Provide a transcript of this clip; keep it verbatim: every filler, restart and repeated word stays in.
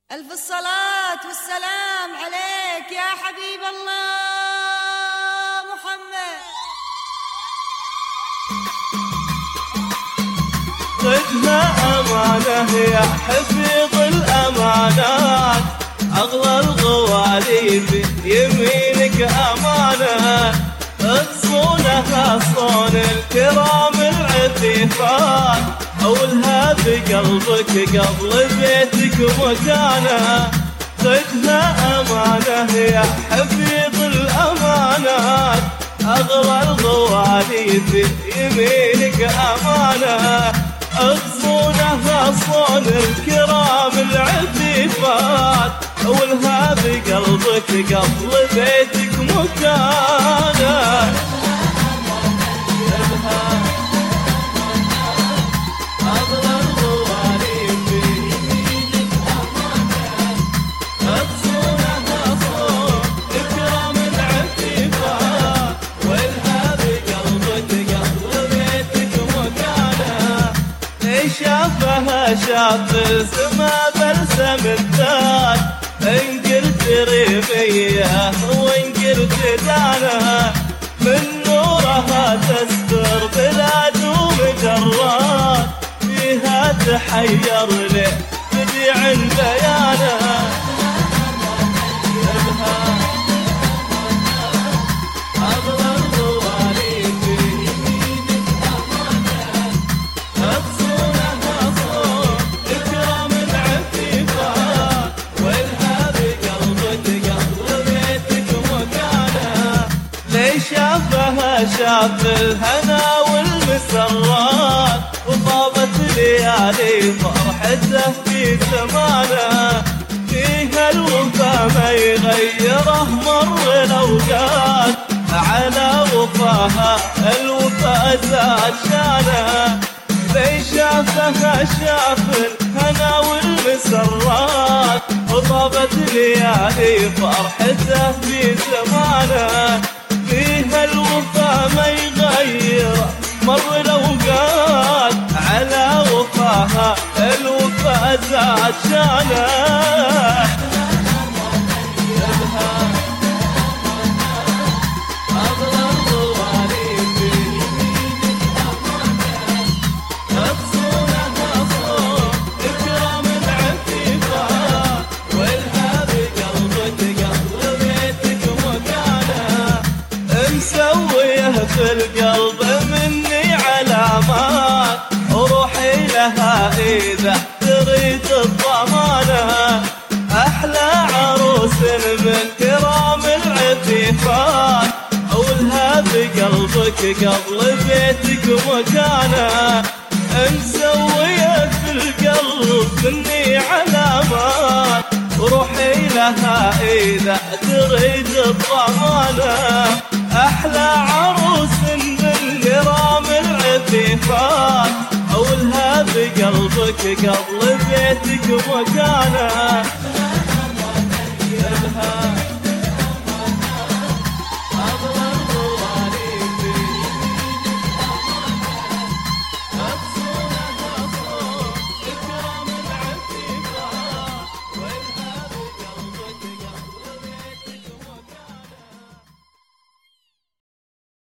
ألف الصلاة والسلام عليك يا حبيب الله محمد. خذها أمانة يا حفيظ الأمانات، أغلى الغوالي في يمينك أمانة، تصونها صون الكرام العفيفات، أولها بقلبك قبل بيتك مكانه. خذها أمانة يا حفيظ الأمانات، أغلى الغوالي في يمينك أمانة، اغصونها صون الكرام العفيفات، أولها بقلبك قبل بيتك مكانه. شافها شاف السما بلسم الذات، إن قلت ريمية وإن قلت دانا، من نورها تستر بلاد ومجرات، فيها تحير لي بديع بيانها. شافها شاف الهنا والمسرات، وطابت ليالي فرحته في زمانه، فيها الوفا ما يغيره مر الأوقات، على وفاها الوفا زاد شانه. لي شافها شاف الهنا والمسرات، وطابت ليالي فرحته في زمانه، فيها الوفا ما يغير مر الأوقات، على وفاها الوفا زاد شانه. في القلب مني علامات، وروحي لها إذا تريد الضمانة، أحلى عروس من كرام العفيفات، أولها بقلبك قبل بيتك مكانه، مسوية في القلب مني علامات، وروحي لها إذا تريد الضمانة، أحلى عروس من كرام العفيفات، أولها بقلبك قبل بيتك مكانه.